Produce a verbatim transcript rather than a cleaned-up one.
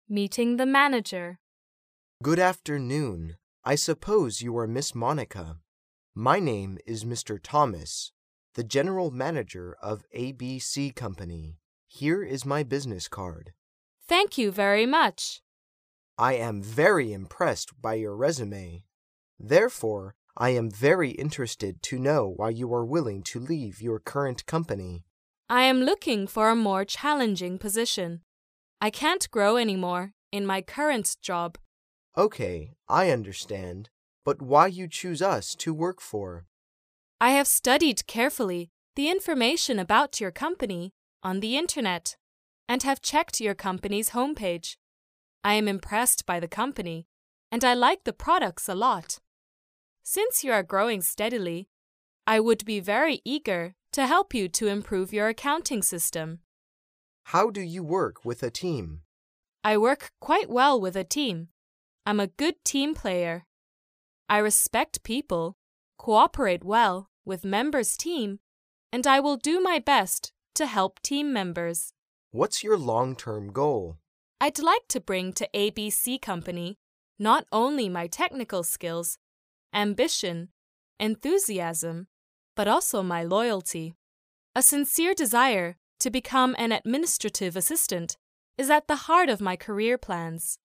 Meeting the manager. Good afternoon. I suppose you are Miss Monica. My name is Mister Thomas, the General Manager of A B C Company. Here is my business card. Thank you very much. I am very impressed by your resume. Therefore, I am very interested to know why you are willing to leave your current company. I am looking for a more challenging position. I can't grow anymore in my current job. Okay, I understand. But why you choose us to work for? I have studied carefully the information about your company on the internet and have checked your company's homepage. I am impressed by the company and I like the products a lot. Since you are growing steadily, I would be very eager to help you to improve your accounting system. How do you work with a team? I work quite well with a team. I'm a good team player. I respect people, cooperate well with members' team, and I will do my best to help team members. What's your long-term goal? I'd like to bring to A B C Company not only my technical skills, ambition, enthusiasm, but also my loyalty. A sincere desire to become an administrative assistant is at the heart of my career plans.